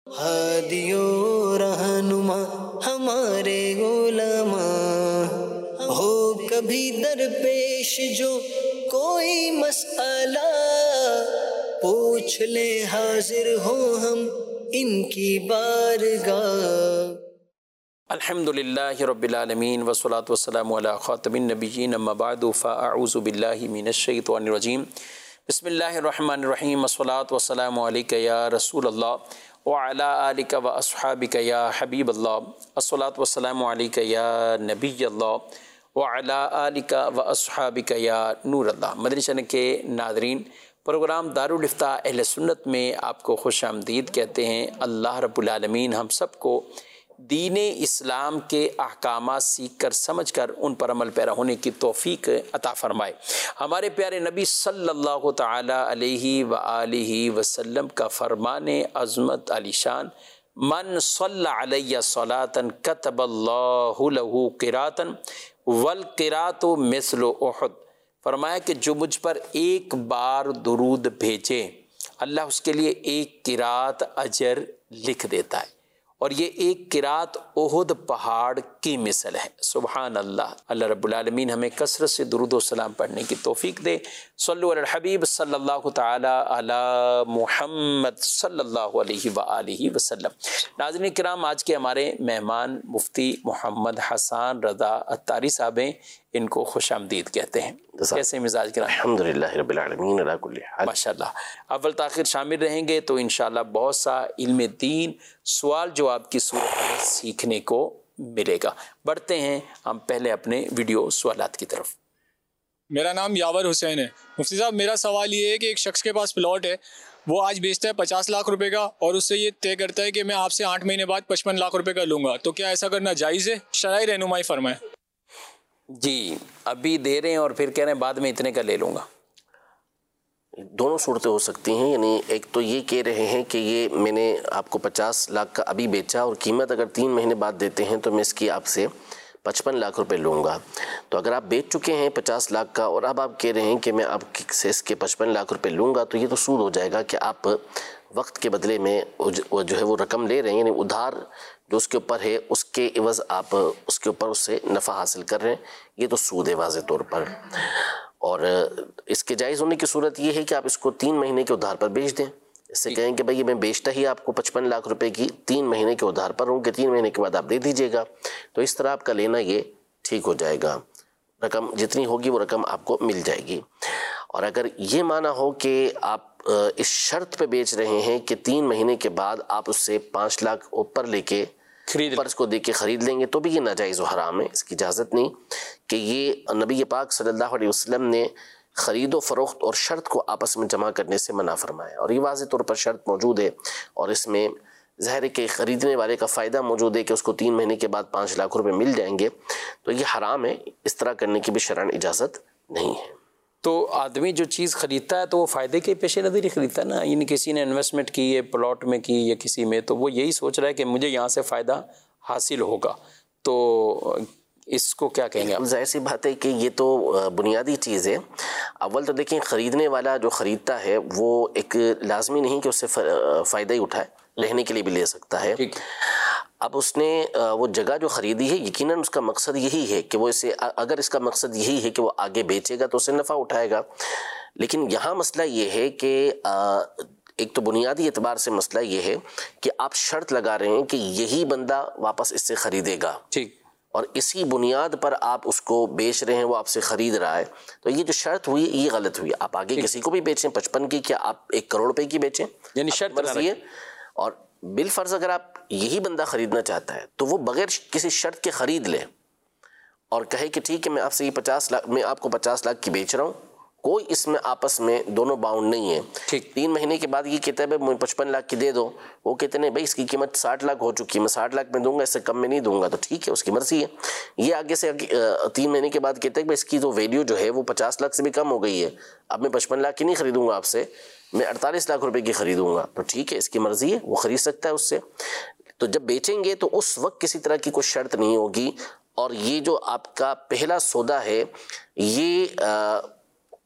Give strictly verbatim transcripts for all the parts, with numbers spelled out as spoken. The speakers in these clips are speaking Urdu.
ہادیو رہنما ہمارے علماء، ہو کبھی درپیش جو کوئی مسئلہ، پوچھ لے حاضر ہو ہم ان کی بارگاہ۔ الحمد للہ رب العالمین والصلاة والسلام علی خاتم النبیین، اما بعد فاعوذ باللہ من الشیطان الرجیم، بسم اللہ الرحمن الرحیم، والصلاة والسلام علیک یا رسول اللہ وعلی آلک و اصحابک یا حبیب اللہ، الصلاة والسلام علیک یا نبی اللہ وعلی آلک و اصحابک یا نور اللہ۔ مدنی چینل کے ناظرین، پروگرام دارالافتاء اہل سنت میں آپ کو خوش آمدید کہتے ہیں۔ اللہ رب العالمین ہم سب کو دین اسلام کے احکامات سیکھ کر سمجھ کر ان پر عمل پیرا ہونے کی توفیق عطا فرمائے۔ ہمارے پیارے نبی صلی اللہ تعالی علیہ وآلہ وسلم کا فرمان عظمت علی شان، من صلی علیہ صلاۃ کتب اللہ لہ قراۃ والقراۃ مثل احد، فرمایا کہ جو مجھ پر ایک بار درود بھیجے اللہ اس کے لیے ایک قرات اجر لکھ دیتا ہے، اور یہ ایک قرات احد پہاڑ کی مثل ہے۔ سبحان اللہ۔ اللہ رب العالمین ہمیں کثرت سے درود و سلام پڑھنے کی توفیق دے۔ صلو علی الحبیب صلی اللہ تعالی علی محمد صلی اللہ علیہ وآلہ وسلم۔ ناظرین کرام، آج کے ہمارے مہمان مفتی محمد حسان رضا عطاری صاحب ہیں، ان کو خوش آمدید کہتے ہیں۔ کیسے مزاج کرام؟ الحمدللہ رب العالمین علی کل حال۔ ماشاءاللہ، اول تاخیر شامل رہیں گے تو انشاءاللہ بہت سا علم دین سوال جواب کی صورت میں سیکھنے کو ملے گا۔ بڑھتے ہیں ہم پہلے اپنے ویڈیو سوالات کی طرف۔ میرا نام یاور حسین ہے۔ مفتی صاحب، میرا سوال یہ ہے کہ ایک شخص کے پاس پلاٹ ہے، وہ آج بیچتا ہے پچاس لاکھ روپے کا، اور اس سے یہ طے کرتا ہے کہ میں آپ سے آٹھ مہینے بعد پچپن لاکھ روپے کا لوں گا، تو کیا ایسا کرنا جائز ہے؟ شرعی رہنمائی فرمائیں۔ جی، ابھی دے رہے ہیں اور پھر کہہ رہے ہیں بعد میں اتنے کا لے لوں گا۔ دونوں صورتیں ہو سکتی ہیں، یعنی ایک تو یہ کہہ رہے ہیں کہ یہ میں نے آپ کو پچاس لاکھ کا ابھی بیچا اور قیمت اگر تین مہینے بعد دیتے ہیں تو میں اس کی آپ سے پچپن لاکھ روپے لوں گا۔ تو اگر آپ بیچ چکے ہیں پچاس لاکھ کا اور اب آپ کہہ رہے ہیں کہ میں آپ سے اس کے پچپن لاکھ روپے لوں گا، تو یہ تو سود ہو جائے گا کہ آپ وقت کے بدلے میں وہ جو ہے وہ رقم لے رہے ہیں، یعنی ادھار جو اس کے اوپر ہے اس کے عوض آپ اس کے اوپر اس سے نفع حاصل کر رہے ہیں، یہ تو سود ہے واضح طور پر۔ اور اس کے جائز ہونے کی صورت یہ ہے کہ آپ اس کو تین مہینے کے ادھار پر بیچ دیں، اس سے کہیں کہ بھئی میں بیچتا ہی آپ کو پچپن لاکھ روپے کی تین مہینے کے ادھار پر ہوں کہ تین مہینے کے بعد آپ دے دیجئے گا، تو اس طرح آپ کا لینا یہ ٹھیک ہو جائے گا، رقم جتنی ہوگی وہ رقم آپ کو مل جائے گی۔ اور اگر یہ معنی ہو کہ آپ اس شرط پہ بیچ رہے ہیں کہ تین مہینے کے بعد آپ اس سے پانچ لاکھ اوپر لے کے اوپر اس کو دے کے خرید لیں گے، تو بھی یہ ناجائز و حرام ہے، اس کی اجازت نہیں کہ یہ نبی پاک صلی اللہ علیہ وسلم نے خرید و فروخت اور شرط کو آپس میں جمع کرنے سے منع فرمایا، اور یہ واضح طور پر شرط موجود ہے، اور اس میں ظاہر ہے کہ خریدنے والے کا فائدہ موجود ہے کہ اس کو تین مہینے کے بعد پانچ لاکھ روپے مل جائیں گے، تو یہ حرام ہے، اس طرح کرنے کی بھی شرعاً اجازت نہیں ہے۔ تو آدمی جو چیز خریدتا ہے تو وہ فائدے کے پیش نظر ہی خریدتا ہے نا، یعنی کسی نے انویسٹمنٹ کی ہے پلاٹ میں کی یا کسی میں، تو وہ یہی سوچ رہا ہے کہ مجھے یہاں سے فائدہ حاصل ہوگا، تو اس کو کیا کہیں گے آپ؟ ظاہر سی بات ہے کہ یہ تو بنیادی چیز ہے۔ اول تو دیکھیں، خریدنے والا جو خریدتا ہے وہ ایک لازمی نہیں کہ اس سے فائدہ ہی اٹھائے، رہنے کے لیے بھی لے سکتا ہے۔ اب اس نے وہ جگہ جو خریدی ہے، یقیناً اس کا مقصد یہی ہے کہ وہ اسے، اگر اس کا مقصد یہی ہے کہ وہ آگے بیچے گا تو اسے نفع اٹھائے گا، لیکن یہاں مسئلہ یہ ہے کہ ایک تو بنیادی اعتبار سے مسئلہ یہ ہے کہ آپ شرط لگا رہے ہیں کہ یہی بندہ واپس اس سے خریدے گا، ٹھیک، اور اسی بنیاد پر آپ اس کو بیچ رہے ہیں، وہ آپ سے خرید رہا ہے، تو یہ جو شرط ہوئی یہ غلط ہوئی۔ آپ آگے کسی کو بھی بیچیں پچپن کی، کیا آپ ایک کروڑ روپے کی بیچیں، یعنی شرط مرضی ہے۔ اور بالفرض اگر آپ یہی بندہ خریدنا چاہتا ہے تو وہ بغیر کسی شرط کے خرید لے اور کہے کہ ٹھیک ہے میں آپ سے یہ پچاس لاکھ میں آپ کو پچاس لاکھ کی بیچ رہا ہوں، کوئی اس میں آپس میں دونوں باؤنڈ نہیں ہے۔ تین مہینے کے بعد یہ کہتا ہے میں پچپن لاکھ کی دے دو، وہ کہتے ہیں بھائی اس کی قیمت ساٹھ لاکھ ہو چکی ہے، میں ساٹھ لاکھ میں دوں گا، اس سے کم میں نہیں دوں گا، تو ٹھیک ہے، اس کی مرضی ہے۔ یہ آگے سے تین مہینے کے بعد کہتا ہے کہ اس کی جو ویلیو جو ہے وہ پچاس لاکھ سے بھی کم ہو گئی ہے، اب میں پچپن لاکھ کی نہیں خریدوں گا آپ سے، میں اڑتالیس لاکھ روپے کی خریدوں گا، تو ٹھیک ہے، اس کی مرضی ہے، وہ خرید سکتا ہے اس سے۔ تو جب بیچیں گے تو اس وقت کسی طرح کی کوئی شرط نہیں ہوگی، اور یہ جو آپ کا پہلا سودا ہے یہ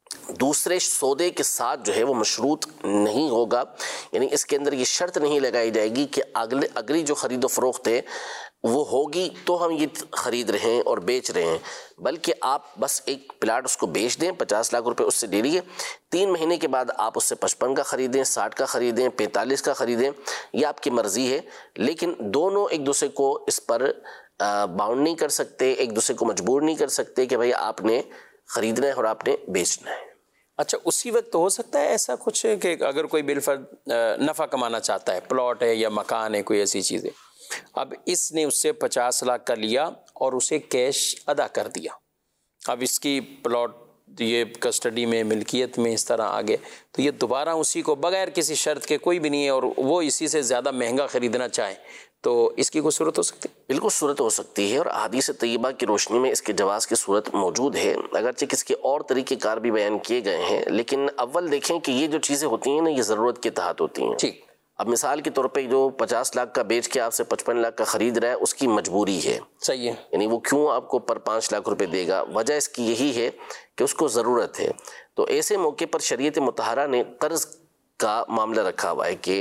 دوسرے سودے کے ساتھ جو ہے وہ مشروط نہیں ہوگا، یعنی اس کے اندر یہ شرط نہیں لگائی جائے گی کہ اگلے اگلی جو خرید و فروخت ہے وہ ہوگی تو ہم یہ خرید رہے ہیں اور بیچ رہے ہیں، بلکہ آپ بس ایک پلاٹ اس کو بیچ دیں، پچاس لاکھ روپے اس سے لے لیے، تین مہینے کے بعد آپ اس سے پچپن کا خریدیں، ساٹھ کا خریدیں، پینتالیس کا خریدیں، یہ آپ کی مرضی ہے، لیکن دونوں ایک دوسرے کو اس پر باؤنڈ نہیں کر سکتے، ایک دوسرے کو مجبور نہیں کر سکتے کہ بھائی آپ نے خریدنا ہے اور آپ نے بیچنا ہے۔ اچھا، اسی وقت ہو سکتا ہے ایسا کچھ کہ اگر کوئی بالفرض نفع کمانا چاہتا ہے، پلاٹ ہے یا مکان ہے، کوئی ایسی چیز ہے، اب اس نے اس سے پچاس لاکھ کا لیا اور اسے کیش ادا کر دیا، اب اس کی پلاٹ یہ کسٹڈی میں، ملکیت میں اس طرح آگے، تو یہ دوبارہ اسی کو بغیر کسی شرط کے کوئی بھی نہیں ہے اور وہ اسی سے زیادہ مہنگا خریدنا چاہے تو اس کی کوئی صورت ہو سکتی ہے؟ بالکل صورت ہو سکتی ہے، اور احادیث طیبہ کی روشنی میں اس کے جواز کی صورت موجود ہے، اگرچہ اس کے اور طریقہ کار بھی بیان کیے گئے ہیں، لیکن اول دیکھیں کہ یہ جو چیزیں ہوتی ہیں نا یہ ضرورت کے تحت ہوتی ہیں۔ ٹھیک، اب مثال کے طور پہ جو پچاس لاکھ کا بیچ کے آپ سے پچپن لاکھ کا خرید رہا ہے اس کی مجبوری ہے، صحیح ہے، یعنی وہ کیوں آپ کو پر پانچ لاکھ روپے دے گا، وجہ اس کی یہی ہے کہ اس کو ضرورت ہے۔ تو ایسے موقع پر شریعت مطہرہ نے قرض کا معاملہ رکھا ہوا ہے کہ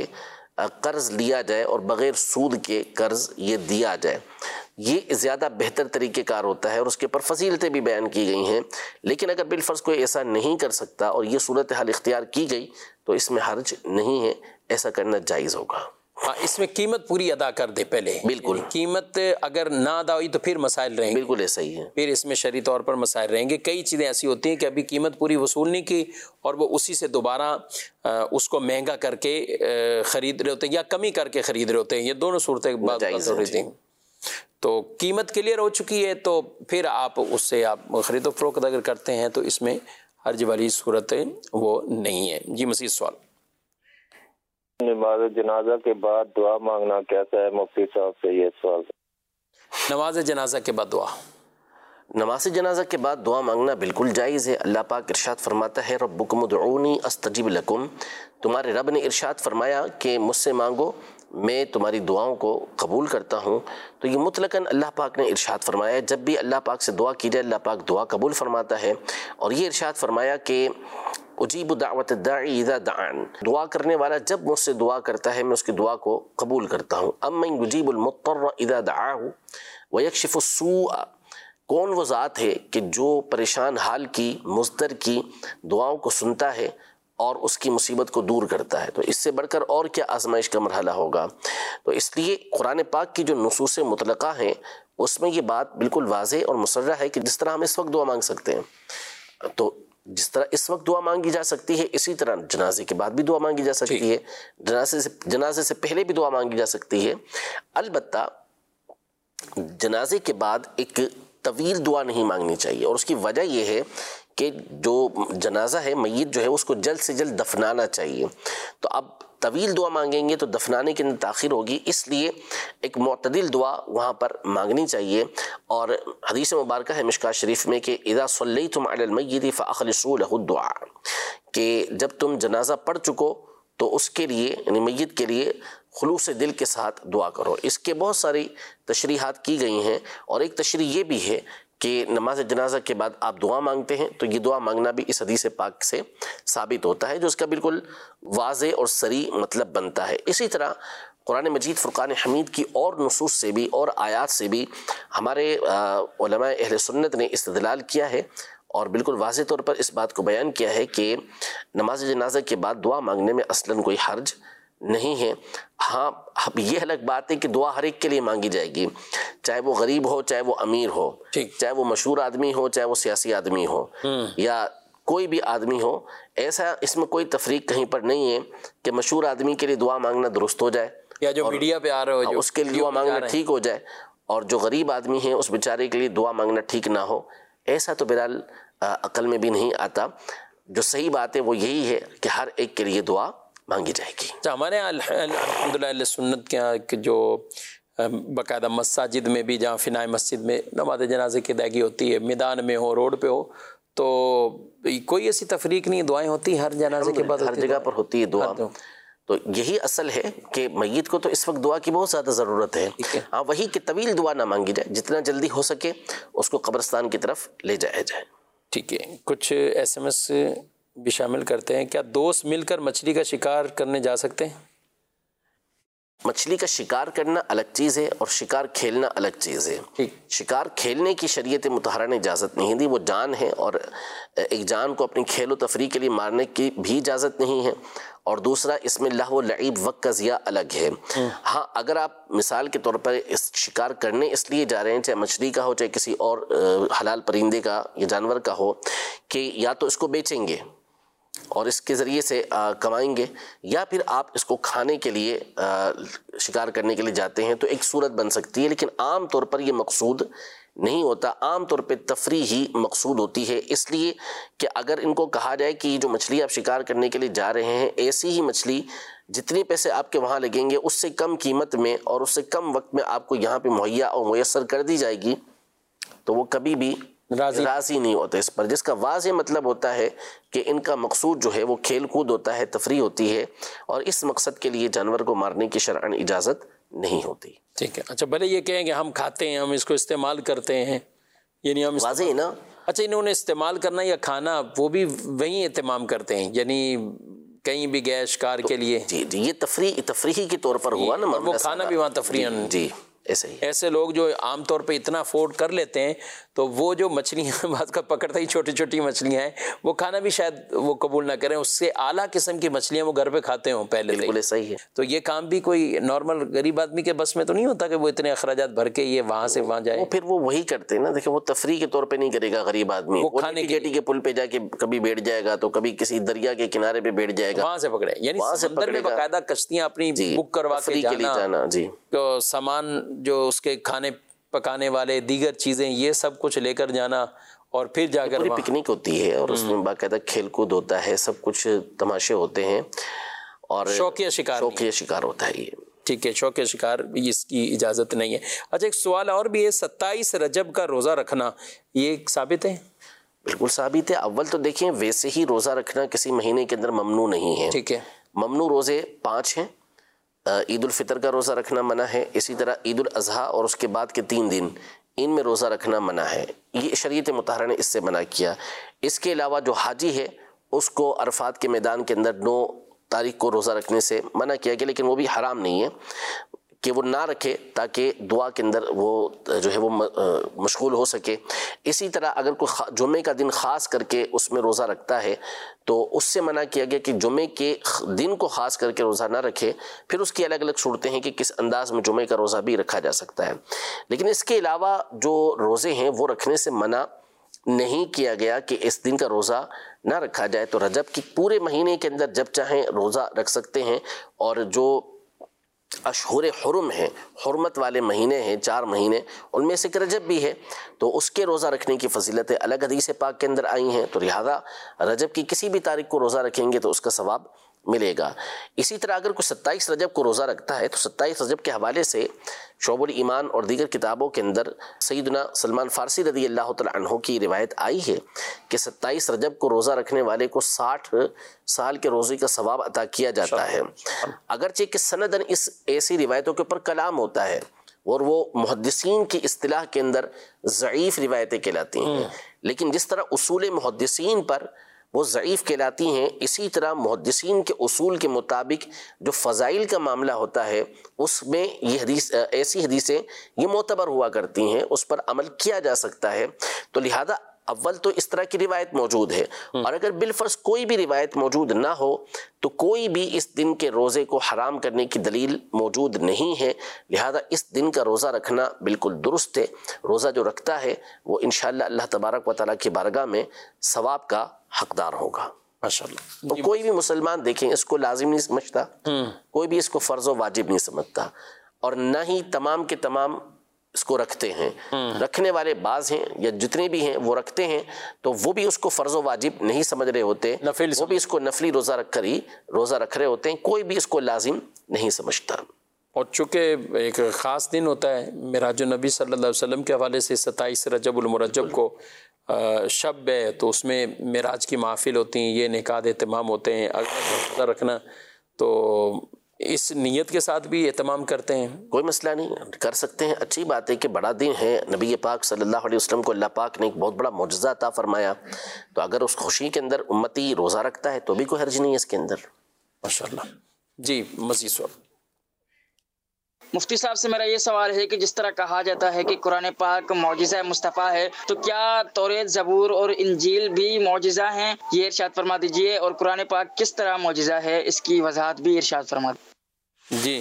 قرض لیا جائے اور بغیر سود کے قرض یہ دیا جائے، یہ زیادہ بہتر طریقہ کار ہوتا ہے اور اس کے پر فضیلتیں بھی بیان کی گئی ہیں، لیکن اگر بالفرض کوئی ایسا نہیں کر سکتا اور یہ صورتحال اختیار کی گئی تو اس میں حرج نہیں ہے، ایسا کرنا جائز ہوگا۔ ہاں، اس میں قیمت پوری ادا کر دے پہلے، بالکل، قیمت اگر نہ ادا ہوئی تو پھر مسائل رہیں گے، بالکل ایسا ہی ہے، پھر اس میں شرعی طور پر مسائل رہیں گے۔ کئی چیزیں ایسی ہوتی ہیں کہ ابھی قیمت پوری وصول نہیں کی اور وہ اسی سے دوبارہ اس کو مہنگا کر کے خرید رہے ہوتے ہیں یا کمی کر کے خرید رہے ہوتے ہیں، یہ دونوں صورتیں بعض ہو رہی تھیں، تو قیمت کلیئر ہو چکی ہے تو پھر آپ اس سے آپ خرید و فروخت اگر کرتے ہیں تو اس میں حرج والی صورت وہ نہیں ہے۔ جی مزید سوال۔ نماز جنازہ کے بعد دعا مانگنا کیسا ہے؟ مفتی صاحب سے یہ سوال۔ نماز جنازہ کے بعد دعا، نماز جنازہ کے بعد دعا مانگنا بالکل جائز ہے۔ اللہ پاک ارشاد فرماتا ہے ربکم ادعونی استجب لکم، تمہارے رب نے ارشاد فرمایا کہ مجھ سے مانگو میں تمہاری دعاؤں کو قبول کرتا ہوں، تو یہ مطلقاً اللہ پاک نے ارشاد فرمایا، جب بھی اللہ پاک سے دعا کی جائے اللہ پاک دعا قبول فرماتا ہے، اور یہ ارشاد فرمایا کہ اجیب دعوت الداعی اذا دعان، دعا کرنے والا جب مجھ سے دعا کرتا ہے میں اس کی دعا کو قبول کرتا ہوں۔ امن یجیب المضطر اذا دعاہ ویکشف السوء، کون وہ ذات ہے کہ جو پریشان حال کی، مضطر کی دعاؤں کو سنتا ہے اور اس کی مصیبت کو دور کرتا ہے، تو اس سے بڑھ کر اور کیا آزمائش کا مرحلہ ہوگا۔ تو اس لیے قرآن پاک کی جو نصوص مطلقہ ہیں اس میں یہ بات بالکل واضح اور مصرح ہے کہ جس طرح ہم اس وقت دعا مانگ سکتے ہیں، تو جس طرح اس وقت دعا مانگی جا سکتی ہے اسی طرح جنازے کے بعد بھی دعا مانگی جا سکتی ہے، جنازے سے جنازے سے پہلے بھی دعا مانگی جا سکتی ہے۔ البتہ جنازے کے بعد ایک طویل دعا نہیں مانگنی چاہیے، اور اس کی وجہ یہ ہے کہ جو جنازہ ہے، میت جو ہے، اس کو جلد سے جلد دفنانا چاہیے، تو اب طویل دعا مانگیں گے تو دفنانے کے اندر تاخیر ہوگی، اس لیے ایک معتدل دعا وہاں پر مانگنی چاہیے۔ اور حدیث مبارکہ ہے مشکوٰۃ شریف میں کہ اذا صلیتم علی المیت فاخلصوا له الدعاء، کہ جب تم جنازہ پڑھ چکو تو اس کے لیے یعنی میت کے لیے خلوص دل کے ساتھ دعا کرو۔ اس کے بہت ساری تشریحات کی گئی ہیں، اور ایک تشریح یہ بھی ہے کہ نماز جنازہ کے بعد آپ دعا مانگتے ہیں تو یہ دعا مانگنا بھی اس حدیث پاک سے ثابت ہوتا ہے، جو اس کا بالکل واضح اور صریح مطلب بنتا ہے۔ اسی طرح قرآن مجید فرقان حمید کی اور نصوص سے بھی اور آیات سے بھی ہمارے علماء اہل سنت نے استدلال کیا ہے اور بالکل واضح طور پر اس بات کو بیان کیا ہے کہ نماز جنازہ کے بعد دعا مانگنے میں اصلاً کوئی حرج نہیں ہے۔ ہاں، اب یہ الگ بات ہے کہ دعا ہر ایک کے لیے مانگی جائے گی، چاہے وہ غریب ہو، چاہے وہ امیر ہو، چاہے وہ مشہور آدمی ہو، چاہے وہ سیاسی آدمی ہو، یا کوئی بھی آدمی ہو، ایسا اس میں کوئی تفریق کہیں پر نہیں ہے کہ مشہور آدمی کے لیے دعا مانگنا درست ہو جائے یا جو میڈیا پہ آ رہے ہو اس کے لیے دعا مانگنا ٹھیک ہو جائے، اور جو غریب آدمی ہے اس بیچارے کے لیے دعا مانگنا ٹھیک نہ ہو، ایسا تو بہرحال عقل میں بھی نہیں آتا۔ جو صحیح بات ہے وہ یہی ہے کہ ہر ایک کے لیے دعا مانگی جائے گی۔ ہمارے یہاں الحمدللہ اہل سنت کے یہاں جو باقاعدہ مساجد میں بھی، جہاں فنائے مسجد میں نماز جنازے کی ادائیگی ہوتی ہے، میدان میں ہو، روڈ پہ ہو، تو کوئی ایسی تفریق نہیں، دعائیں ہوتی ہر جنازے کے بعد، ہر جگہ پر ہوتی ہے دعا۔ تو یہی اصل ہے کہ میت کو تو اس وقت دعا کی بہت زیادہ ضرورت ہے، ہاں وہی کہ طویل دعا نہ مانگی جائے، جتنا جلدی ہو سکے اس کو قبرستان کی طرف لے جایا جائے۔ ٹھیک ہے، کچھ ایس ایم ایس بھی شامل کرتے ہیں، کیا دوست مل کر مچھلی کا شکار کرنے جا سکتے ہیں؟ مچھلی کا شکار کرنا الگ چیز ہے اور شکار کھیلنا الگ چیز ہے۔ ٹھیک۔ شکار کھیلنے کی شریعت مطہرہ نے اجازت نہیں دی، وہ جان ہے، اور ایک جان کو اپنی کھیل و تفریح کے لیے مارنے کی بھی اجازت نہیں ہے، اور دوسرا اس میں لہو و لعب وقت کا ضیاع الگ ہے۔ ہاں اگر آپ مثال کے طور پر اس شکار کرنے اس لیے جا رہے ہیں، چاہے مچھلی کا ہو چاہے کسی اور حلال پرندے کا یا جانور کا ہو، کہ یا تو اس کو بیچیں گے اور اس کے ذریعے سے کمائیں گے، یا پھر آپ اس کو کھانے کے لیے شکار کرنے کے لیے جاتے ہیں، تو ایک صورت بن سکتی ہے، لیکن عام طور پر یہ مقصود نہیں ہوتا۔ عام طور پہ تفریح ہی مقصود ہوتی ہے، اس لیے کہ اگر ان کو کہا جائے کہ یہ جو مچھلی آپ شکار کرنے کے لیے جا رہے ہیں، ایسی ہی مچھلی جتنے پیسے آپ کے وہاں لگیں گے اس سے کم قیمت میں اور اس سے کم وقت میں آپ کو یہاں پہ مہیا اور میسر کر دی جائے گی، تو وہ کبھی بھی راضی راضی نہیں ہوتے اس پر، جس کا واضح مطلب ہوتا ہے کہ ان کا مقصود جو ہے وہ کھیل کود ہوتا ہے، تفریح ہوتی ہے، اور اس مقصد کے لیے جانور کو مارنے کی شرعاً اجازت نہیں ہوتی۔ ٹھیک ہے، اچھا بھلے یہ کہیں کہ ہم کھاتے ہیں، ہم اس کو استعمال کرتے ہیں، یعنی ہم واضح ہے نا۔ اچھا انہوں نے استعمال کرنا یا کھانا وہ بھی وہیں اہتمام کرتے ہیں، یعنی کہیں بھی گئے شکار کے لیے؟ جی جی، یہ تفریح تفریحی کے طور پر ہوا نا، وہ کھانا بھی وہاں تفریح۔ جی ایسے ہی، ایسے لوگ جو عام طور پہ اتنا افورڈ کر لیتے ہیں، تو وہ جو مچھلیاں بعض کا پکڑتا ہی چھوٹی چھوٹی مچھلیاں ہیں، وہ کھانا بھی شاید وہ قبول نہ کریں، اس سے اعلیٰ قسم کی مچھلیاں وہ گھر پہ کھاتے ہوں پہلے سے۔ بالکل صحیح ہے۔ تو یہ کام بھی کوئی نارمل غریب آدمی کے بس میں تو نہیں ہوتا کہ وہ اتنے اخراجات بھر کے یہ وہاں سے وہاں جائے۔ وہ پھر وہ وہی کرتے ہیں نا، دیکھیں وہ تفریح کے طور پہ نہیں کرے گا غریب آدمی، وہ وہ کھانے نیٹی گیٹی کے پل پہ جا کے کبھی بیٹھ جائے گا، تو کبھی کسی دریا کے کنارے پہ بیٹھ جائے گا، وہاں سے پکڑے، یعنی وہاں سے سمندر میں پکڑے گا۔ باقاعدہ کشتیاں اپنی بک کروا کے تفریح کے لیے جانا، جی، تو سامان جو اس کے کھانے پکانے والے دیگر چیزیں یہ سب کچھ لے کر جانا، اور پھر جا کر پوری پکنک ہوتی ہے، اور اس میں باقاعدہ کھیل کود ہوتا ہے، سب کچھ تماشے ہوتے ہیں، اور شوقیہ شکار شوقیہ شکار ہوتا ہے یہ۔ ٹھیک ہے، شوقیہ شکار اس کی اجازت نہیں ہے۔ اچھا ایک سوال اور بھی ہے، ستائیس رجب کا روزہ رکھنا یہ ثابت ہے؟ بالکل ثابت ہے۔ اول تو دیکھیں ویسے ہی روزہ رکھنا کسی مہینے کے اندر ممنوع نہیں ہے۔ ٹھیک ہے، ممنوع روزے پانچ ہیں۔ عید الفطر کا روزہ رکھنا منع ہے، اسی طرح عید الاضحیٰ اور اس کے بعد کے تین دن ان میں روزہ رکھنا منع ہے، یہ شریعت مطہرہ نے اس سے منع کیا۔ اس کے علاوہ جو حاجی ہے اس کو عرفات کے میدان کے اندر نو تاریخ کو روزہ رکھنے سے منع کیا گیا، لیکن وہ بھی حرام نہیں ہے کہ وہ نہ رکھے تاکہ دعا کے اندر وہ جو ہے وہ مشغول ہو سکے۔ اسی طرح اگر کوئی جمعے کا دن خاص کر کے اس میں روزہ رکھتا ہے تو اس سے منع کیا گیا کہ جمعے کے دن کو خاص کر کے روزہ نہ رکھے۔ پھر اس کی الگ الگ صورتیں ہیں کہ کس انداز میں جمعے کا روزہ بھی رکھا جا سکتا ہے، لیکن اس کے علاوہ جو روزے ہیں وہ رکھنے سے منع نہیں کیا گیا کہ اس دن کا روزہ نہ رکھا جائے۔ تو رجب کی پورے مہینے کے اندر جب چاہیں روزہ رکھ سکتے ہیں، اور جو اشہر حرم ہیں، حرمت والے مہینے ہیں چار مہینے، ان میں سے ایک رجب بھی ہے، تو اس کے روزہ رکھنے کی فضیلتیں الگ حدیث پاک کے اندر آئی ہیں، تو لہذا رجب کی کسی بھی تاریخ کو روزہ رکھیں گے تو اس کا ثواب ملے گا۔ اسی طرح اگر کوئی ستائیس رجب کو روزہ رکھتا ہے تو ستائیس رجب کے حوالے سے شعب الایمان اور دیگر کتابوں کے اندر سیدنا سلمان فارسی رضی اللہ تعالی عنہ کی روایت آئی ہے کہ ستائیس رجب کو روزہ رکھنے والے کو ساٹھ سال کے روزے کا ثواب عطا کیا جاتا ہے۔ اگرچہ کہ سندن اس ایسی روایتوں کے اوپر کلام ہوتا ہے، اور وہ محدثین کی اصطلاح کے اندر ضعیف روایتیں کہلاتی ہیں، لیکن جس طرح اصول محدثین پر وہ ضعیف کہلاتی ہیں، اسی طرح محدثین کے اصول کے مطابق جو فضائل کا معاملہ ہوتا ہے اس میں یہ حدیث ایسی حدیثیں یہ معتبر ہوا کرتی ہیں، اس پر عمل کیا جا سکتا ہے۔ تو لہذا اول تو اس طرح کی روایت موجود ہے، اور اگر بالفرض کوئی بھی روایت موجود نہ ہو تو کوئی بھی اس دن کے روزے کو حرام کرنے کی دلیل موجود نہیں ہے، لہذا اس دن کا روزہ رکھنا بالکل درست ہے۔ روزہ جو رکھتا ہے وہ انشاءاللہ اللہ تبارک و تعالیٰ کی بارگاہ میں ثواب کا حقدار ہوگا ماشاءاللہ۔ تو کوئی بھی مسلمان دیکھیں اس کو لازم نہیں سمجھتا، کوئی بھی اس کو فرض و واجب نہیں سمجھتا، اور نہ ہی تمام کے تمام اس کو رکھتے ہیں۔ رکھنے والے بعض ہیں یا جتنے بھی ہیں وہ رکھتے ہیں تو وہ بھی اس کو فرض و واجب نہیں سمجھ رہے ہوتے، وہ بھی اس کو نفلی روزہ رکھ کر ہی روزہ رکھ رہے ہوتے ہیں، کوئی بھی اس کو لازم نہیں سمجھتا۔ اور چونکہ ایک خاص دن ہوتا ہے معراج النبی صلی اللہ علیہ وسلم کے حوالے سے ستائیس رجب المرجب کو شب ہے، تو اس میں معراج کی محافل ہوتی ہیں، یہ نکات اہتمام ہوتے ہیں۔ اگر روزہ رکھنا تو اس نیت کے ساتھ بھی اہتمام کرتے ہیں؟ کوئی مسئلہ نہیں، کر سکتے ہیں، اچھی بات ہے کہ بڑا دن ہے، نبی پاک صلی اللہ علیہ وسلم کو اللہ پاک نے ایک بہت بڑا معجزہ عطا فرمایا، تو اگر اس خوشی کے اندر امتی روزہ رکھتا ہے تو بھی کوئی حرج نہیں ہے اس کے اندر۔ ماشاءاللہ۔ جی مزید سوال۔ مفتی صاحب سے میرا یہ سوال ہے کہ جس طرح کہا جاتا ہے کہ قرآن پاک معجزہ مصطفیٰ ہے، تو کیا توریت، زبور اور انجیل بھی معجزہ ہیں؟ یہ ارشاد فرما دیجئے، اور قرآن پاک کس طرح معجزہ ہے، اس کی وضاحت بھی ارشاد فرما دیجئے۔ جی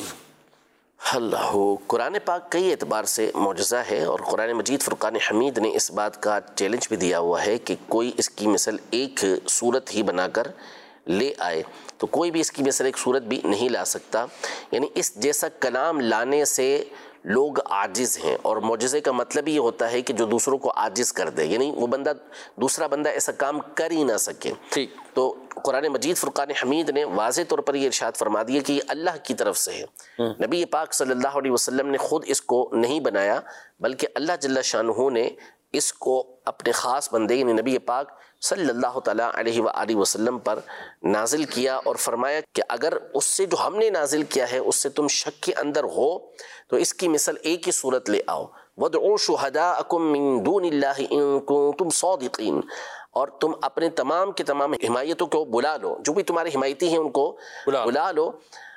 اللہ، قرآن پاک کئی اعتبار سے معجزہ ہے، اور قرآن مجید فرقان حمید نے اس بات کا چیلنج بھی دیا ہوا ہے کہ کوئی اس کی مثل ایک صورت ہی بنا کر لے آئے، تو کوئی بھی اس کی مثل ایک صورت بھی نہیں لا سکتا، یعنی اس جیسا کلام لانے سے لوگ عاجز ہیں، اور معجزے کا مطلب یہ ہوتا ہے کہ جو دوسروں کو عاجز کر دے، یعنی وہ بندہ دوسرا بندہ ایسا کام کر ہی نہ سکے۔ ٹھیک، تو قرآن مجید فرقان حمید نے واضح طور پر یہ ارشاد فرما دیا کہ یہ اللہ کی طرف سے ہے، نبی پاک صلی اللہ علیہ وسلم نے خود اس کو نہیں بنایا، بلکہ اللہ جل شانہ نے اس کو اپنے خاص بندے یعنی نبی پاک صلی اللہ تعالیٰ علیہ وآلہ وسلم پر نازل کیا، اور فرمایا کہ اگر اس سے جو ہم نے نازل کیا ہے اس سے تم شک کے اندر ہو تو اس کی مثل ایک ہی صورت لے آؤ، وَادْعُوا شُهَدَاءَكُم مِّن دُونِ اللَّهِ إِن كُنتُمْ صَادِقِينَ، اور تم اپنے تمام کے تمام حمایتوں کو بلا لو، جو بھی تمہارے حمایتی ہیں ان کو بلا لو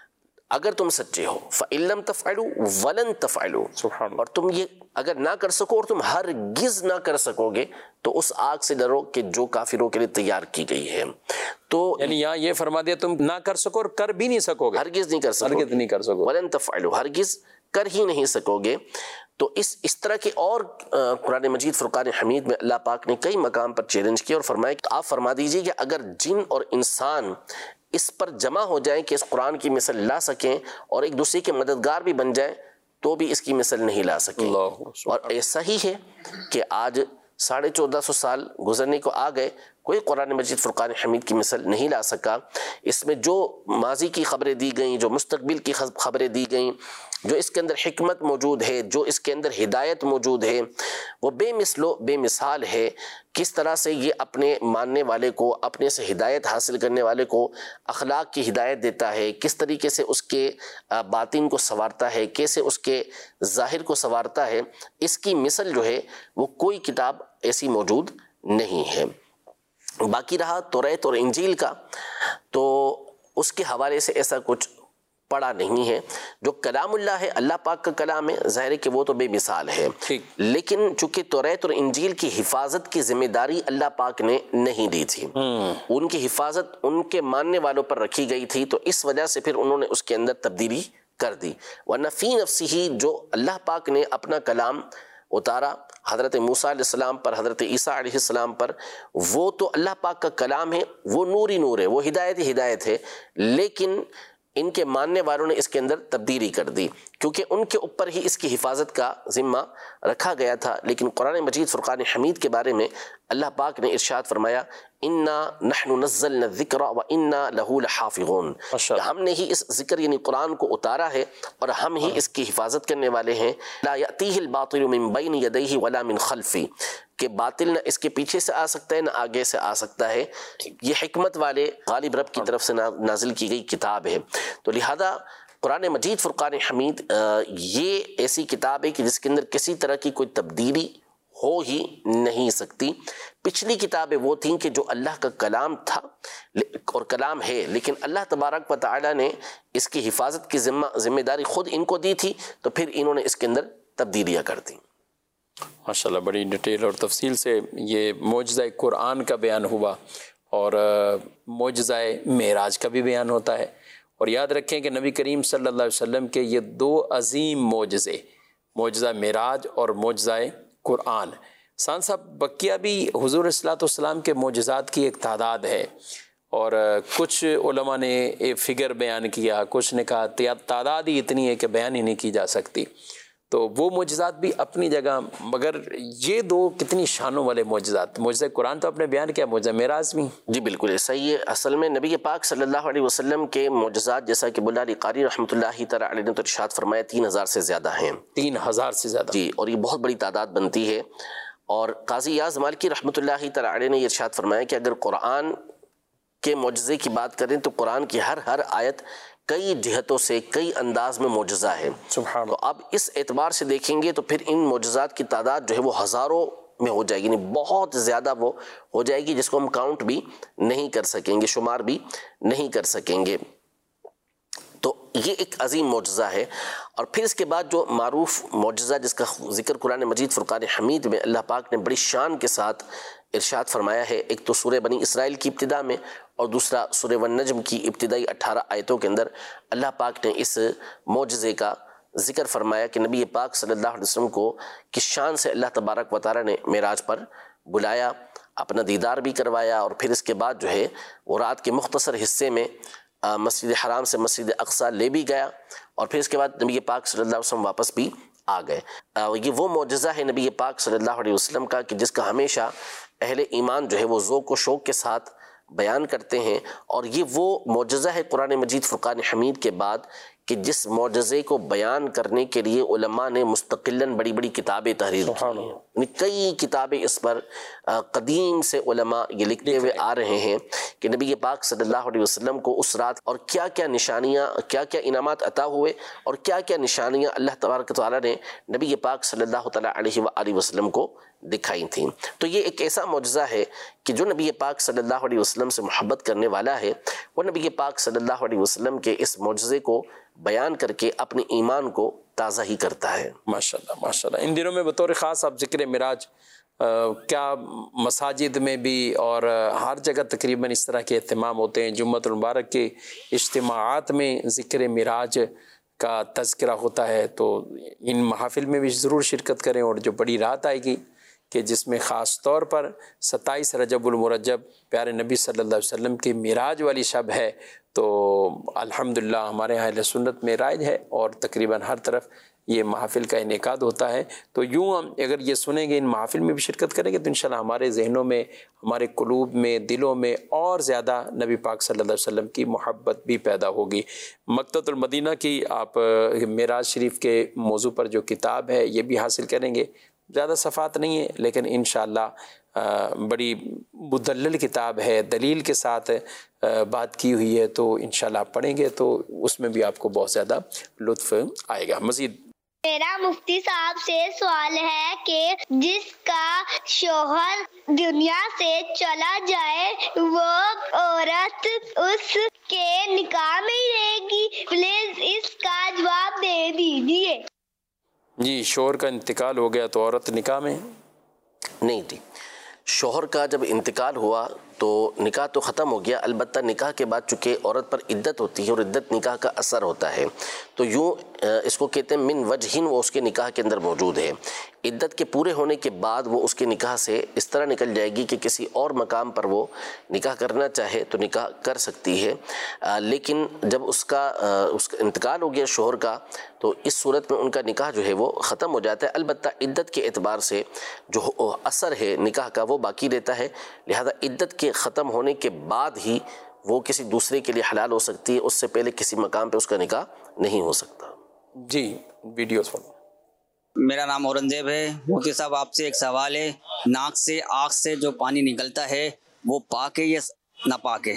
اگر تم سچے ہو، فَإِن لَّمْ تَفْعَلُوا وَلَن تَفْعَلُوا، اور تم یہ اگر نہ کر سکو اور تم ہرگز نہ کر سکو گے تو اس آگ سے ڈرو کہ جو کافروں کے لیے تیار کی گئی ہے۔ تو یعنی یہاں یہ فرما دیا تم نہ کر سکو اور کر بھی نہیں سکو گے، ہرگز نہیں کر سکو ہرگز نہیں کر سکو، وَلَن تَفْعَلُوا، ہرگز کر ہی نہیں سکو گے۔ تو اس اس طرح کے اور قرآن مجید فرقان حمید میں اللہ پاک نے کئی مقام پر چیلنج کیا اور فرمایا کہ آپ فرما دیجئے کہ اگر جن اور انسان اس پر جمع ہو جائیں کہ اس قرآن کی مثل لا سکیں اور ایک دوسرے کے مددگار بھی بن جائیں تو بھی اس کی مثل نہیں لا سکیں۔ اور ایسا ہی ہے کہ آج ساڑھے چودہ سو سال گزرنے کو آ گئے، کوئی قرآن مجید فرقان حمید کی مثل نہیں لا سکا۔ اس میں جو ماضی کی خبریں دی گئیں، جو مستقبل کی خبریں دی گئیں، جو اس کے اندر حکمت موجود ہے، جو اس کے اندر ہدایت موجود ہے، وہ بے مثل و بے مثال ہے۔ کس طرح سے یہ اپنے ماننے والے کو، اپنے سے ہدایت حاصل کرنے والے کو اخلاق کی ہدایت دیتا ہے، کس طریقے سے اس کے باطن کو سنوارتا ہے، کیسے اس کے ظاہر کو سنوارتا ہے، اس کی مثل جو ہے وہ کوئی کتاب ایسی موجود نہیں ہے۔ باقی رہا توریت اور انجیل کا، تو اس کے حوالے سے ایسا کچھ پڑا نہیں ہے۔ جو کلام اللہ ہے، اللہ پاک کا کلام ہے، ظاہر ہے کہ وہ تو بے مثال ہے، لیکن چونکہ توریت اور انجیل کی حفاظت کی ذمہ داری اللہ پاک نے نہیں دی تھی، ان کی حفاظت ان کے ماننے والوں پر رکھی گئی تھی، تو اس وجہ سے پھر انہوں نے اس کے اندر تبدیلی کر دی۔ ورنہ فی نفسہ جو اللہ پاک نے اپنا کلام اتارا حضرت موسیٰ علیہ السلام پر، حضرت عیسیٰ علیہ السلام پر، وہ تو اللہ پاک کا کلام ہے، وہ نور ہی نور ہے، وہ ہدایت ہی ہدایت ہے، لیکن ان کے ماننے والوں نے اس کے اندر تبدیلی کر دی کیونکہ ان کے اوپر ہی اس کی حفاظت کا ذمہ رکھا گیا تھا۔ لیکن قرآن مجید فرقان حمید کے بارے میں اللہ پاک نے ارشاد فرمایا انا نحن نزلنا الذکر وانا له لحافظون، ہم نے ہی اس ذکر یعنی قرآن کو اتارا ہے اور ہم ہی اس کی حفاظت کرنے والے ہیں۔ لا یأتیہ الباطل من بین یدیہ ولا من خلفہ، کہ باطل نہ اس کے پیچھے سے آ سکتا ہے نہ آگے سے آ سکتا ہے، یہ حکمت والے غالب رب کی طرف سے نازل کی گئی کتاب ہے۔ تو لہذا قرآن مجید فرقان حمید یہ ایسی کتاب ہے کہ جس کے اندر کسی طرح کی کوئی تبدیلی ہو ہی نہیں سکتی۔ پچھلی کتابیں وہ تھیں کہ جو اللہ کا کلام تھا اور کلام ہے، لیکن اللہ تبارک و تعالی نے اس کی حفاظت کی ذمہ ذمہ داری خود ان کو دی تھی، تو پھر انہوں نے اس کے اندر تبدیلیاں کر دیں۔ ماشاءاللہ بڑی ڈیٹیل اور تفصیل سے یہ معجزہ قرآن کا بیان ہوا، اور معجزہ معراج کا بھی بیان ہوتا ہے۔ اور یاد رکھیں کہ نبی کریم صلی اللہ علیہ وسلم کے یہ دو عظیم معجزے، معجزہ معراج اور معجزہ قرآن، سان صاحب بقیہ بھی حضور صلی اللہ علیہ وسلم کے معجزات کی ایک تعداد ہے، اور کچھ علماء نے ایک فگر بیان کیا، کچھ نے کہا تعداد ہی اتنی ہے کہ بیان ہی نہیں کی جا سکتی۔ تو وہ معجزات بھی اپنی جگہ، مگر یہ دو کتنی شانوں والے معجزات، معجزہ قرآن تو اپنے بیان کیا، معجزہ معراج بھی۔ جی بالکل ایسا ہی ہے۔ اصل میں نبی پاک صلی اللہ علیہ وسلم کے معجزات جیسا کہ ملا علی قاری رحمۃ اللہ تعالی علیہ نے تو ارشاد فرمایا تین ہزار سے زیادہ ہیں، تین ہزار سے زیادہ، جی، اور یہ بہت بڑی تعداد بنتی ہے۔ اور قاضی ایاز مالکی رحمۃ اللہ تعالی علیہ نے یہ ارشاد فرمایا کہ اگر قرآن کے معجزے کی بات کریں تو قرآن کی ہر ہر آیت کئی جہتوں سے کئی انداز میں معجزہ ہے. سبحان تو اب اس اعتبار سے دیکھیں گے تو پھر ان معجزات کی تعداد جو ہے وہ ہزاروں میں ہو جائے گی، یعنی بہت زیادہ وہ ہو جائے گی جس کو ہم کاؤنٹ بھی نہیں کر سکیں گے، شمار بھی نہیں کر سکیں گے. تو یہ ایک عظیم معجزہ ہے. اور پھر اس کے بعد جو معروف معجزہ جس کا ذکر قرآن مجید فرقان حمید میں اللہ پاک نے بڑی شان کے ساتھ ارشاد فرمایا ہے، ایک تو سورہ بنی اسرائیل کی ابتدا میں اور دوسرا سورہ والنجم کی ابتدائی اٹھارہ آیتوں کے اندر اللہ پاک نے اس معجزے کا ذکر فرمایا کہ نبی پاک صلی اللہ علیہ وسلم کو کس شان سے اللہ تبارک و تعالیٰ نے معراج پر بلایا، اپنا دیدار بھی کروایا، اور پھر اس کے بعد جو ہے وہ رات کے مختصر حصے میں مسجد حرام سے مسجد اقصی لے بھی گیا، اور پھر اس کے بعد نبی پاک صلی اللہ علیہ وسلم واپس بھی آ گئے. یہ وہ معجزہ ہے نبی پاک صلی اللہ علیہ وسلم کا کہ جس کا ہمیشہ اہل ایمان جو ہے وہ ذوق و شوق کے ساتھ بیان کرتے ہیں. اور یہ وہ معجزہ ہے قرآن مجید فرقان حمید کے بعد کہ جس معجزے کو بیان کرنے کے لیے علماء نے مستقلاً بڑی بڑی کتابیں تحریر کی ہیں، یعنی کئی کتابیں اس پر قدیم سے علماء یہ لکھتے ہوئے آ رہے ہیں کہ نبی پاک صلی اللہ علیہ وسلم کو اس رات اور کیا کیا نشانیاں، کیا کیا انعامات عطا ہوئے اور کیا کیا نشانیاں اللہ تبارک و تعالیٰ نے نبی پاک صلی اللہ تعالیٰ علیہ وآلہ وسلم کو دکھائی تھیں. تو یہ ایک ایسا معجزہ ہے کہ جو نبی پاک صلی اللہ علیہ وسلم سے محبت کرنے والا ہے وہ نبی پاک صلی اللہ علیہ وسلم کے اس معجزے کو بیان کر کے اپنے ایمان کو تازہ ہی کرتا ہے. ماشاءاللہ ماشاءاللہ. ان دنوں میں بطور خاص آپ ذکر معراج کیا مساجد میں بھی اور ہر جگہ تقریباً اس طرح کے اہتمام ہوتے ہیں، جمعۃ المبارک کے اجتماعات میں ذکر معراج کا تذکرہ ہوتا ہے، تو ان محافل میں بھی ضرور شرکت کریں. اور جو بڑی رات آئے گی کہ جس میں خاص طور پر ستائیس رجب المرجب پیارے نبی صلی اللہ علیہ وسلم کی معراج والی شب ہے، تو الحمدللہ ہمارے یہاں اہل سنت میں رائج ہے اور تقریباً ہر طرف یہ محافل کا انعقاد ہوتا ہے. تو یوں ہم اگر یہ سنیں گے، ان محافل میں بھی شرکت کریں گے، تو انشاءاللہ ہمارے ذہنوں میں، ہمارے قلوب میں، دلوں میں اور زیادہ نبی پاک صلی اللہ علیہ وسلم کی محبت بھی پیدا ہوگی. مکتبۃ المدینہ کی آپ معراج شریف کے موضوع پر جو کتاب ہے یہ بھی حاصل کریں گے. زیادہ صفحات نہیں ہے لیکن انشاءاللہ بڑی مدلل کتاب ہے، دلیل کے ساتھ بات کی ہوئی ہے، تو انشاءاللہ آپ پڑھیں گے تو اس میں بھی آپ کو بہت زیادہ لطف آئے گا. مزید میرا مفتی صاحب سے سوال ہے کہ جس کا شوہر دنیا سے چلا جائے وہ عورت اس کے نکاح میں ہی رہے گی؟ پلیز اس کا جواب دے دیجیے. جی، شوہر کا انتقال ہو گیا تو عورت نکاح میں؟ نہیں جی، شوہر کا جب انتقال ہوا تو نکاح تو ختم ہو گیا، البتہ نکاح کے بعد چونکہ عورت پر عدت ہوتی ہے اور عدت نکاح کا اثر ہوتا ہے، تو یوں اس کو کہتے ہیں من وجہن وہ اس کے نکاح کے اندر موجود ہے. عدت کے پورے ہونے کے بعد وہ اس کے نکاح سے اس طرح نکل جائے گی کہ کسی اور مقام پر وہ نکاح کرنا چاہے تو نکاح کر سکتی ہے. لیکن جب اس کا اس کا انتقال ہو گیا شوہر کا تو اس صورت میں ان کا نکاح جو ہے وہ ختم ہو جاتا ہے. البتہ عدت کے اعتبار سے جو اثر ہے نکاح کا وہ باقی رہتا ہے، لہذا عدت کے ختم ہونے کے بعد ہی وہ کسی دوسرے کے لیے حلال ہو سکتی ہے، اس سے پہلے کسی مقام پہ اس کا نکاح نہیں ہو سکتا. جی ویڈیو سنو. میرا نام اورنگزیب ہے. مفتی صاحب آپ سے ایک سوال ہے، ناک سے آنکھ سے جو پانی نکلتا ہے وہ پاک ہے یا ناپاک ہے؟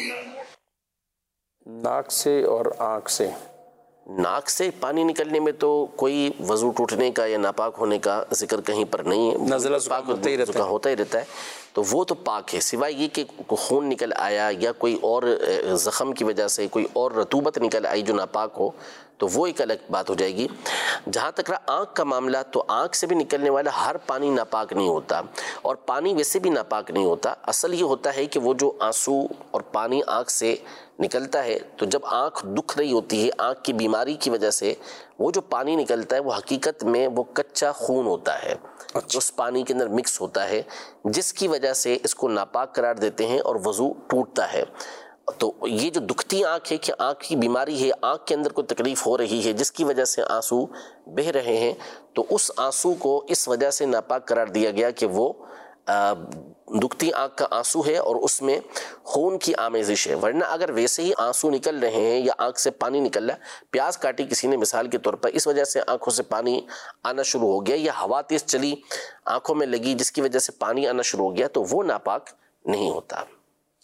ناک سے اور آنکھ سے ناک سے پانی نکلنے میں تو کوئی وضو ٹوٹنے کا یا ناپاک ہونے کا ذکر کہیں پر نہیں ہے. نزلہ پاک ہوتا ہی رہتا ہے ہوتا ہی رہتا ہے تو وہ تو پاک ہے، سوائے یہ کہ خون نکل آیا یا کوئی اور زخم کی وجہ سے کوئی اور رطوبت نکل آئی جو ناپاک ہو تو وہ ایک الگ بات ہو جائے گی. جہاں تک رہا آنکھ کا معاملہ تو آنکھ سے بھی نکلنے والا ہر پانی ناپاک نہیں ہوتا، اور پانی ویسے بھی ناپاک نہیں ہوتا. اصل یہ ہوتا ہے کہ وہ جو آنسو اور پانی آنکھ سے نکلتا ہے تو جب آنکھ دکھ رہی ہوتی ہے آنکھ کی بیماری کی وجہ سے وہ جو پانی نکلتا ہے وہ حقیقت میں وہ کچا خون ہوتا ہے، اس پانی کے اندر مکس ہوتا ہے، جس کی وجہ سے اس کو ناپاک قرار دیتے ہیں اور وضو ٹوٹتا ہے. تو یہ جو دکھتی آنکھ ہے کہ آنکھ کی بیماری ہے، آنکھ کے اندر کوئی تکلیف ہو رہی ہے جس کی وجہ سے آنسو بہہ رہے ہیں، تو اس آنسو کو اس وجہ سے ناپاک قرار دیا گیا کہ وہ دکھتی آنکھ کا آنسو ہے اور اس میں خون کی آمیزش ہے. ورنہ اگر ویسے ہی آنسو نکل رہے ہیں یا آنکھ سے پانی نکل رہا ہے، پیاز کاٹی کسی نے مثال کے طور پر، اس وجہ سے آنکھوں سے پانی آنا شروع ہو گیا، یا ہوا تیز چلی آنکھوں میں لگی جس کی وجہ سے پانی آنا شروع ہو گیا، تو وہ ناپاک نہیں ہوتا.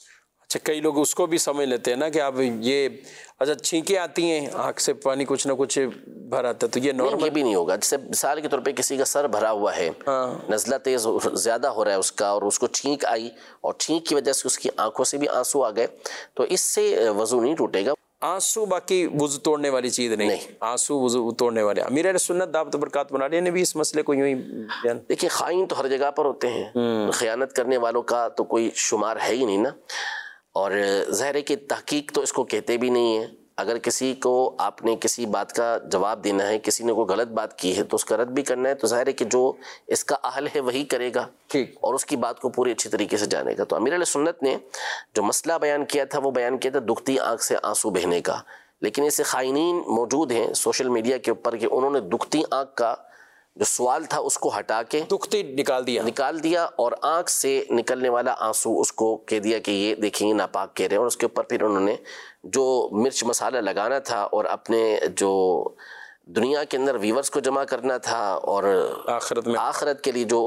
اچھا مثلا کئی لوگ اس کو بھی سمجھ لیتے ہیں نا کہ اب یہ اچھا چھینکیں آتی ہیں آنکھ سے پانی کچھ نہ کچھ بھر آتا ہے تو یہ نارمل یہ بھی نہیں ہوگا. جیسے مثال کے طور پہ کسی کا سر بھرا ہوا ہے, نزلہ تیز زیادہ ہو رہا ہے اس کا, اور اس کو چھینک آئی اور چھینک کی وجہ سے اس کی آنکھوں سے بھی آنسو آ گئے, تو اس سے وضو نہیں ٹوٹے گا. آنسو باقی وضو توڑنے والی چیز نہیں, نہیں. آنسو وضو توڑنے والے. امیر اہل سنت دعوت برکات منالیہ نے بھی اس مسئلے کو یوں ہی بیان. دیکھیں خائن تو ہر جگہ پر ہوتے ہیں, خیانت کرنے والوں کا تو کوئی شمار ہے ہی نہیں نا, اور ظاہر ہے کہ تحقیق تو اس کو کہتے بھی نہیں ہیں. اگر کسی کو آپ نے کسی بات کا جواب دینا ہے, کسی نے کوئی غلط بات کی ہے تو اس کا رد بھی کرنا ہے, تو ظاہر ہے کہ جو اس کا اہل ہے وہی کرے گا اور اس کی بات کو پوری اچھی طریقے سے جانے گا. تو امیر علیہ سنت نے جو مسئلہ بیان کیا تھا وہ بیان کیا تھا دکھتی آنکھ سے آنسو بہنے کا. لیکن ایسے خائنین موجود ہیں سوشل میڈیا کے اوپر کہ انہوں نے دکھتی آنکھ کا جو سوال تھا اس کو ہٹا کے دکھتی نکال دیا نکال دیا اور آنکھ سے نکلنے والا آنسو اس کو کہہ دیا کہ یہ دیکھیں ناپاک کہہ رہے ہیں, اور اس کے اوپر پھر انہوں نے جو مرچ مسالہ لگانا تھا اور اپنے جو دنیا کے اندر ویورز کو جمع کرنا تھا اور آخرت میں آخرت کے لیے جو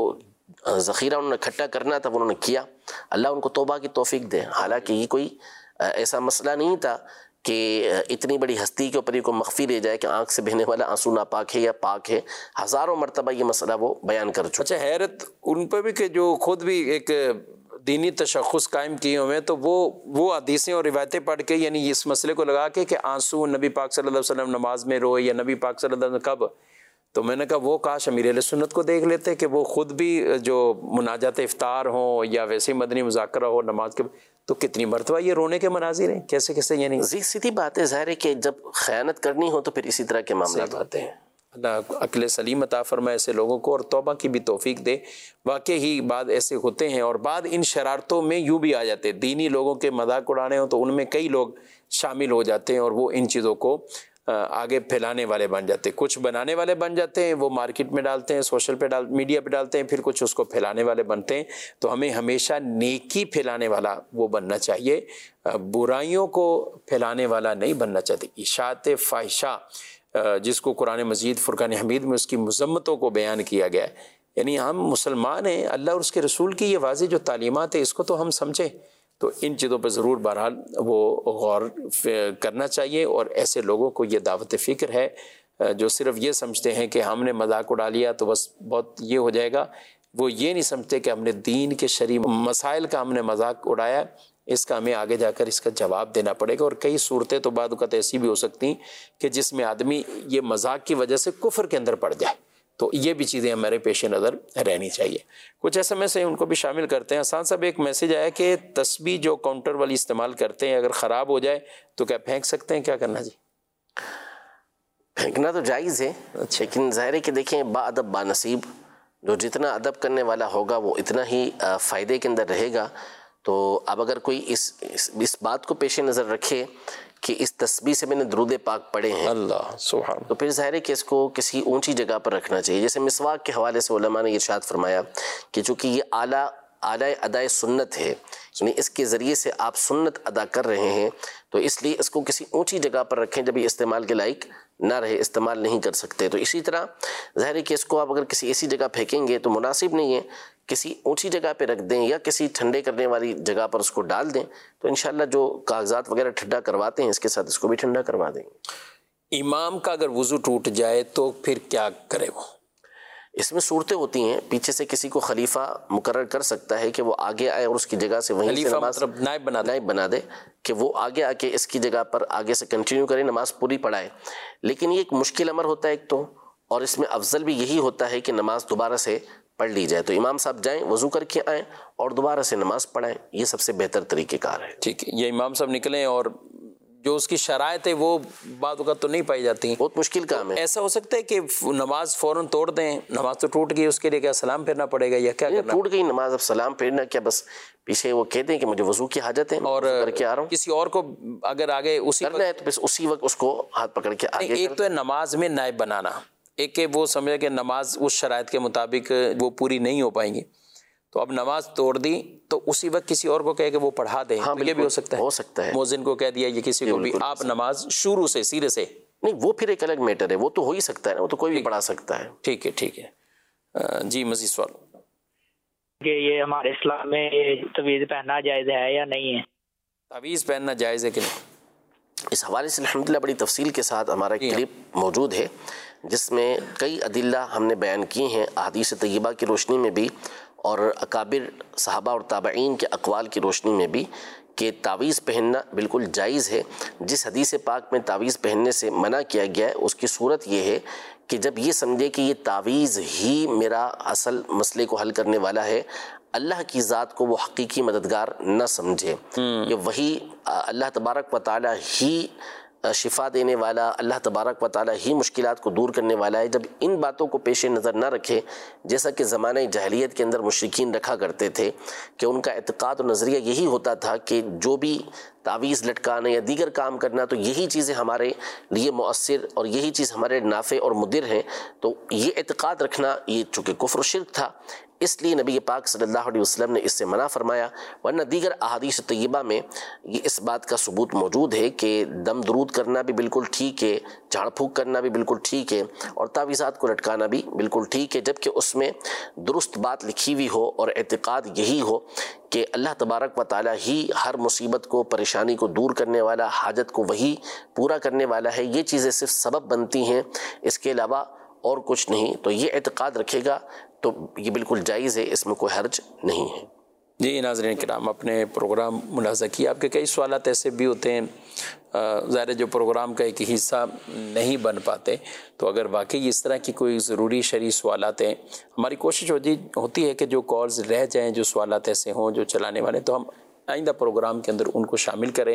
ذخیرہ انہوں نے اکٹھا کرنا تھا وہ انہوں نے کیا. اللہ ان کو توبہ کی توفیق دے. حالانکہ یہ کوئی ایسا مسئلہ نہیں تھا کہ اتنی بڑی ہستی کے اوپر یہ کو مخفی رہ جائے کہ آنکھ سے بہنے والا آنسو ناپاک ہے یا پاک ہے. ہزاروں مرتبہ یہ مسئلہ وہ بیان کر چکے. اچھا حیرت ان پہ بھی کہ جو خود بھی ایک دینی تشخص قائم کیے ہوئے ہیں تو وہ وہ حدیثیں اور روایتیں پڑھ کے یعنی اس مسئلے کو لگا کے کہ آنسو نبی پاک صلی اللہ علیہ وسلم نماز میں روئے یا نبی پاک صلی اللہ علیہ وسلم کب, تو میں نے کہا وہ کاش امیر اہل سنت کو دیکھ لیتے کہ وہ خود بھی جو مناجات افطار ہوں یا ویسے مدنی مذاکرہ ہو نماز کے, تو کتنی مرتبہ یہ رونے کے مناظر ہیں کیسے کیسے. یعنی سیدھی بات ہے, ظاہر ہے کہ جب خیانت کرنی ہو تو پھر اسی طرح کے معاملات ہوتے ہیں. اللہ عقل سلیم عطا فرمائے ایسے لوگوں کو اور توبہ کی بھی توفیق دے. واقعی ہی بعد ایسے ہوتے ہیں اور بعد ان شرارتوں میں یوں بھی آ جاتے ہیں, دینی لوگوں کے مذاق اڑانے ہوں تو ان میں کئی لوگ شامل ہو جاتے ہیں اور وہ ان چیزوں کو آگے پھیلانے والے بن جاتے ہیں. کچھ بنانے والے بن جاتے ہیں, وہ مارکیٹ میں ڈالتے ہیں, سوشل پہ ڈال میڈیا پہ ڈالتے ہیں, پھر کچھ اس کو پھیلانے والے بنتے ہیں. تو ہمیں ہمیشہ نیکی پھیلانے والا وہ بننا چاہیے, برائیوں کو پھیلانے والا نہیں بننا چاہتے. اشاعت فاحشہ جس کو قرآن مجید فرقان حمید میں اس کی مذمتوں کو بیان کیا گیا ہے, یعنی ہم مسلمان ہیں, اللہ اور اس کے رسول کی یہ واضح جو تعلیمات ہے اس کو تو ہم سمجھیں, تو ان چیزوں پہ ضرور بہرحال وہ غور کرنا چاہیے. اور ایسے لوگوں کو یہ دعوت فکر ہے جو صرف یہ سمجھتے ہیں کہ ہم نے مذاق اڑا لیا تو بس بہت یہ ہو جائے گا, وہ یہ نہیں سمجھتے کہ ہم نے دین کے شرعی مسائل کا ہم نے مذاق اڑایا, اس کا ہمیں آگے جا کر اس کا جواب دینا پڑے گا. اور کئی صورتیں تو بعد اوقات ایسی بھی ہو سکتی ہیں کہ جس میں آدمی یہ مذاق کی وجہ سے کفر کے اندر پڑ جائے, تو یہ بھی چیزیں ہمارے پیش نظر رہنی چاہیے. کچھ ایس ایم ایس ہیں ان کو بھی شامل کرتے ہیں. حسان صاحب ایک میسیج آیا کہ تسبیح جو کاؤنٹر والی استعمال کرتے ہیں اگر خراب ہو جائے تو کیا پھینک سکتے ہیں, کیا کرنا جی؟ پھینکنا تو جائز ہے, لیکن ظاہر ہے کہ دیکھیں با ادب با نصیب, جو جتنا ادب کرنے والا ہوگا وہ اتنا ہی فائدے کے اندر رہے گا. تو اب اگر کوئی اس اس, اس بات کو پیش نظر رکھے کہ اس تسبیح سے میں نے درود پاک پڑھے ہیں اللہ سبحان, تو پھر ظاہر ہے کہ اس کو کسی اونچی جگہ پر رکھنا چاہیے. جیسے مسواک کے حوالے سے علماء نے ارشاد فرمایا کہ چونکہ یہ اعلیٰ اعلیٰ ادائے سنت ہے, یعنی اس کے ذریعے سے آپ سنت ادا کر رہے ہیں, تو اس لیے اس کو کسی اونچی جگہ پر رکھیں جب یہ استعمال کے لائق نہ رہے, استعمال نہیں کر سکتے. تو اسی طرح ظاہر ہے کہ اس کو آپ اگر کسی ایسی جگہ پھینکیں گے تو مناسب نہیں ہے, کسی اونچی جگہ پہ رکھ دیں یا کسی ٹھنڈے کرنے والی جگہ پر اس کو ڈال دیں, تو انشاءاللہ جو کاغذات وغیرہ ٹھنڈا کرواتے ہیں اس کے ساتھ اس کو بھی ٹھنڈا کروا دیں گے. امام کا اگر وضو ٹوٹ جائے تو پھر کیا کرے وہ؟ اس میں صورتیں ہوتی ہیں, پیچھے سے کسی کو خلیفہ مقرر کر سکتا ہے کہ وہ آگے آئے اور اس کی جگہ سے وہیں سے نماز مطلب نائب بنا نائب بنا دے کہ وہ آگے آ کے اس کی جگہ پر آگے سے کنٹینیو کرے, نماز پوری پڑھائے. لیکن یہ ایک مشکل امر ہوتا ہے ایک تو, اور اس میں افضل بھی یہی ہوتا ہے کہ نماز دوبارہ سے پڑھ لی جائے. تو امام صاحب جائیں, وضو کر کے آئیں اور دوبارہ سے نماز پڑھائیں, یہ سب سے بہتر طریقہ کار ہے. ٹھیک ہے, یہ امام صاحب نکلیں اور جو اس کی شرائط ہے وہ بعض اوقات تو نہیں پائی جاتی, بہت مشکل کام ہے. ایسا ہو سکتا ہے کہ نماز فوراً توڑ دیں, نماز تو ٹوٹ گئی, اس کے لیے کیا سلام پھیرنا پڑے گا یا کیا کرنا؟ ٹوٹ گئی نماز, اب سلام پھیرنا کیا, بس پیچھے وہ کہتے ہیں کہ مجھے وضو کی حاجت ہے اور کر کے آ رہا ہوں. کسی اور کو اگر آگے اسی کرنا ہے تو بس اسی وقت اس کو ہاتھ پکڑ کے آگے. ایک تو ہے نماز میں نائب بنانا, ایک کہ وہ سمجھے کہ نماز اس شرائط کے مطابق وہ پوری نہیں ہو پائیں گی, تو اب نماز توڑ دی تو اسی وقت کسی اور کو کہے کہ وہ پڑھا دے. ہاں, یہ بھی ہو سکتا ہے, ہو سکتا ہے مؤذن کو کہہ دیا یہ کسی کو بھی, آپ نماز شروع سے سیرے سے نہیں, وہ پھر ایک الگ میٹر ہے, وہ تو ہو ہی سکتا ہے نا, وہ تو کوئی بھی پڑھا سکتا ہے. ٹھیک ہے ٹھیک ہے. جی مزید سوال کہ یہ ہمارے اسلام میں تعویذ پہننا جائز ہے یا نہیں ہے؟ تعویذ پہننا جائز ہے کہ نہیں؟ اس حوالے سے الحمدللہ بڑی تفصیل کے ساتھ ہمارا ایک کلپ موجود ہے جس میں کئی ادلہ ہم نے بیان کیے ہیں احادیث طیبہ کی روشنی میں بھی اور اکابر صحابہ اور تابعین کے اقوال کی روشنی میں بھی کہ تعویذ پہننا بالکل جائز ہے۔ جس حدیث پاک میں تعویذ پہننے سے منع کیا گیا ہے اس کی صورت یہ ہے کہ جب یہ سمجھے کہ یہ تعویذ ہی میرا اصل مسئلے کو حل کرنے والا ہے، اللہ کی ذات کو وہ حقیقی مددگار نہ سمجھے کہ وہی اللہ تبارک و تعالی ہی شفا دینے والا، اللہ تبارک و تعالی ہی مشکلات کو دور کرنے والا ہے، جب ان باتوں کو پیش نظر نہ رکھے جیسا کہ زمانہ جاہلیت کے اندر مشرکین رکھا کرتے تھے کہ ان کا اعتقاد و نظریہ یہی ہوتا تھا کہ جو بھی تعویذ لٹکانا یا دیگر کام کرنا تو یہی چیزیں ہمارے لیے مؤثر اور یہی چیز ہمارے نافع اور مضر ہیں، تو یہ اعتقاد رکھنا یہ چونکہ کفر و شرک تھا، اس لیے نبی پاک صلی اللہ علیہ وسلم نے اس سے منع فرمایا۔ ورنہ دیگر احادیث طیبہ میں یہ اس بات کا ثبوت موجود ہے کہ دم درود کرنا بھی بالکل ٹھیک ہے، جھاڑ پھونک کرنا بھی بالکل ٹھیک ہے، اور تعویذات کو لٹکانا بھی بالکل ٹھیک ہے، جبکہ اس میں درست بات لکھی ہوئی ہو اور اعتقاد یہی ہو کہ اللہ تبارک و تعالی ہی ہر مصیبت کو، پریشانی کو دور کرنے والا، حاجت کو وہی پورا کرنے والا ہے، یہ چیزیں صرف سبب بنتی ہیں، اس کے علاوہ اور کچھ نہیں۔ تو یہ اعتقاد رکھے گا تو یہ بالکل جائز ہے، اس میں کوئی حرج نہیں ہے۔ جی ناظرین کرام، اپنے پروگرام ملاحظہ کیے، آپ کے کئی سوالات ایسے بھی ہوتے ہیں ظاہر جو پروگرام کا ایک حصہ نہیں بن پاتے، تو اگر واقعی اس طرح کی کوئی ضروری شرعی سوالات ہیں، ہماری کوشش ہوتی ہوتی ہے کہ جو کالز رہ جائیں، جو سوالات ایسے ہوں جو چلانے والے، تو ہم آئندہ پروگرام کے اندر ان کو شامل کریں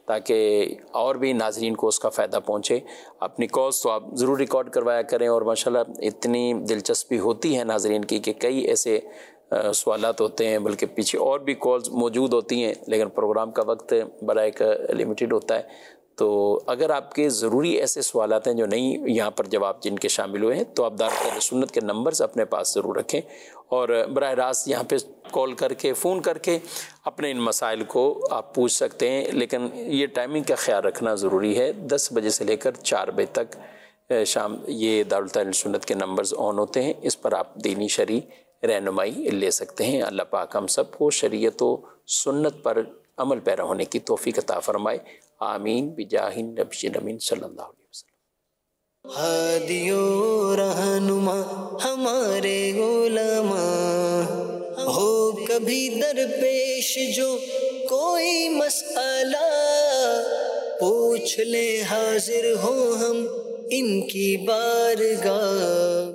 تاکہ اور بھی ناظرین کو اس کا فائدہ پہنچے۔ اپنی کالز تو آپ ضرور ریکارڈ کروایا کریں، اور ماشاءاللہ اتنی دلچسپی ہوتی ہے ناظرین کی کہ کئی ایسے سوالات ہوتے ہیں، بلکہ پیچھے اور بھی کالز موجود ہوتی ہیں، لیکن پروگرام کا وقت بڑا ایک لمیٹڈ ہوتا ہے۔ تو اگر آپ کے ضروری ایسے سوالات ہیں جو نہیں یہاں پر جواب جن کے شامل ہوئے ہیں، تو آپ دارالقدر اہل سنت کے نمبرز اپنے پاس ضرور رکھیں، اور براہ راست یہاں پہ کال کر کے، فون کر کے اپنے ان مسائل کو آپ پوچھ سکتے ہیں، لیکن یہ ٹائمنگ کا خیال رکھنا ضروری ہے۔ دس بجے سے لے کر چار بجے تک شام یہ دارالقدر اہل سنت کے نمبرز آن ہوتے ہیں، اس پر آپ دینی شرعی رہنمائی لے سکتے ہیں۔ اللہ پاک ہم سب کو شریعت و سنت پر عمل پیرا ہونے کی توفیق عطا فرمائے، آمین بجاہ النبی الامین صلی اللہ علیہ وسلم۔ ہادی و رہنما ہمارے علماء، ہو کبھی درپیش جو کوئی مسئلہ، پوچھ لیں حاضر ہوں ہم ان کی بارگاہ۔